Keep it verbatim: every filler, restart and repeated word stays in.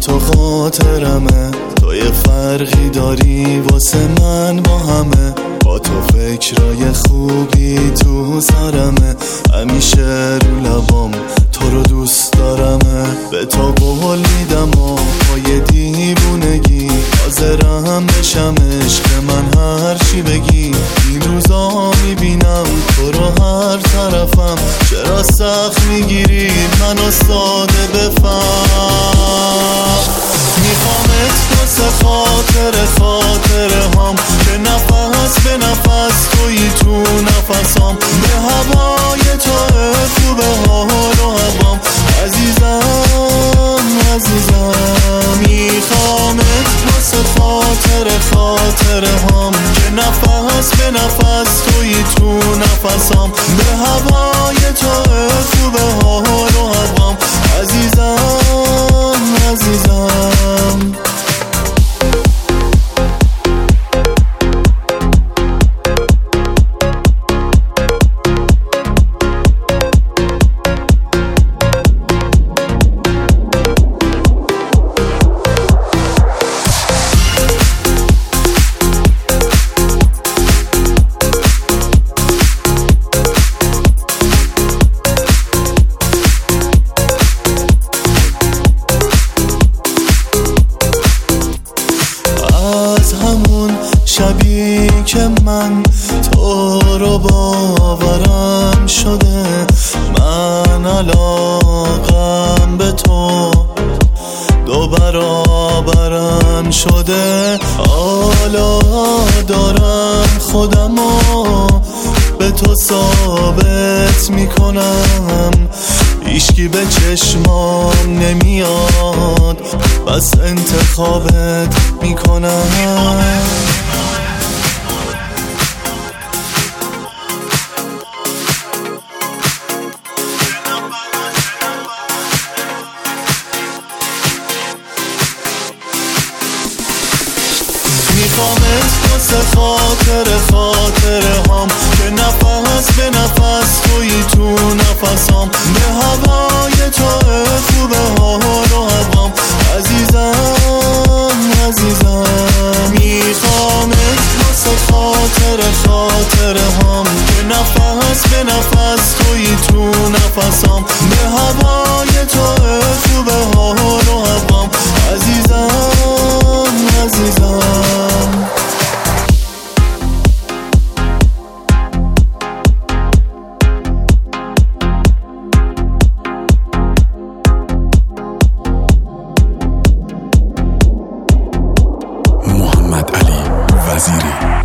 تو خاطرمه، تو یه فرقی داری واسه من با همه. با تو فکرای خوبی تو سرمه، همیشه رو لبام تو رو دوست دارمه. به تو قول میدم و با یه دیوونگی حاضرم بشم عشق من هر چی بگی. این روزا میبینم تو رو هر طرفم، چرا سخت میگیری منو ساده بفهم. میخوامت واسه خاطر خاطره هم، که نفس به نفس توی تو نفسام. به هوای تو خوبه حال و هوام، عزیزم عزیزم. میخوامت واسه خاطر خاطره هم، که نفس به نفس توی تو نفسام. به هوای تو خوبه حال و هوام، عزیزم عزیزم. شبی که من تو رو باورم شده، من علاقم به تو دو برابرم شده. حالا دارم خودمو به تو ثابت میکنم، هیچکی به چشمام نمیاد، بس انتخابت میکنم. میخوامت واسه خاطر خاطره هم، که نفس به نفس توی تو نفسام. به هوای تو خوبه حال و هوام، عزیزم عزیزم. میخوامت واسه خاطر خاطره هم، که نفس به نفس توی تو نفسام. به هوای تو خوبه حال و هوام، عزیزم عزیزم. محمد علی وزیری.